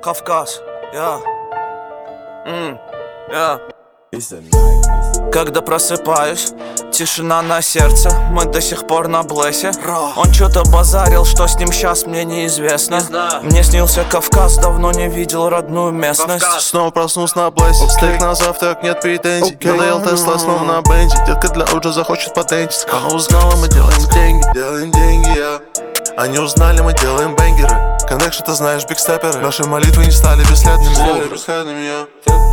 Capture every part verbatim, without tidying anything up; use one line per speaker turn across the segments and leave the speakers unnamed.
Кавказ, я, yeah. mm. yeah. Когда просыпаюсь, тишина на сердце, мы до сих пор на блэсе. Он что-то базарил, что с ним сейчас мне неизвестно. Не Мне снился Кавказ, давно не видел родную местность.
Кавказ. Снова проснулся на блэсе, okay. Стейк на завтрак, нет претензий. Okay. Я доел Тесла, снова на бензе. Детка для Уджа захочет потенчить. Она узнала, мы делаем деньги, делаем деньги, я yeah. Они узнали, мы делаем бенгеры. Коннекшн, ты знаешь, бигстепперы. Наши молитвы не стали бесследными, стали бесследными, я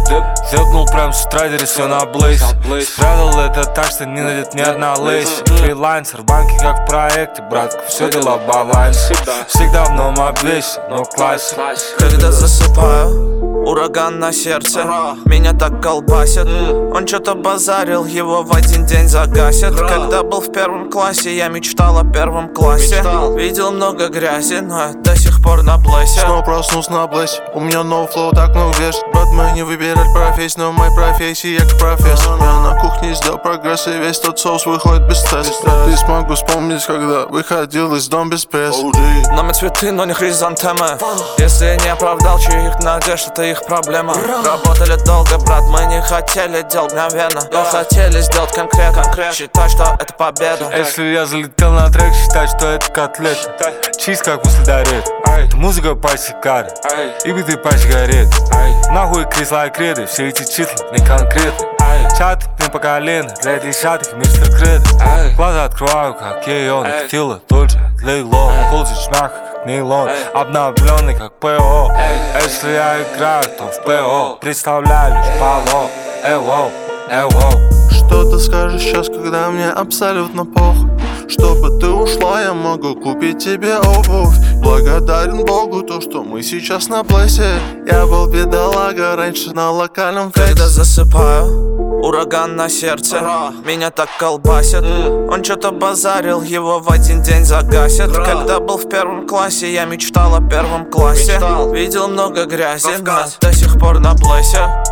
Зепнул прям с утра, все на блейс. Спрятал это так, что не найдет ни одна лейс. Фрилансер, банки как в проекте, братка, все дела в балансе. Всегда в новом обвесе, но в классе.
Когда засыпаю, ураган на сердце, меня так колбасит. Он что-то базарил, его в один день загасят. Когда был в первом классе, я мечтал о первом классе. Видел много грязи, но я до сих пор на блэсе.
Снова проснулся на блэсе, у меня новый флоу, так много веш. Брат, мы не выбирали профессию, но в моей профессии я как профессор. Я на кухне сделал прогресс, и весь тот соус выходит без стресса. Ты смогу вспомнить, когда выходил из дома без пресса.
На мне цветы, но не хризантемы. Если я не оправдал чьих надежд, это их проблема. Работали долго, брат, мы не хотели делать мгновенно, но хотели сделать конкретно. Считай, что это победа.
Если я залетел на трек, считай, что это котлет. Чист как после дарет. Музыка по сигаре и биты по сигарет. Нахуй кресла и креды, все эти числа не конкретны. Чат не по колено, для десятых мистер Кредо. Глаза открываю, как Кейон, тело тут же отлегло. Колчич мягко, как нейлон, обновленный, как ПО. Если я играю, то в ПО представляю лишь Пало. Эвоу, эвоу.
Что ты скажешь сейчас, когда мне абсолютно похуй? Чтобы ты ушла, я могу купить тебе обувь. Благодарен Богу, то, что мы сейчас на плейсе. Я был бедолага раньше на локальном флексе.
Когда засыпаю, ураган на сердце, меня так колбасит. Он что-то базарил, его в один день загасят. Когда был в первом классе, я мечтал о первом классе. Видел много грязи, но до сих пор на блэсе.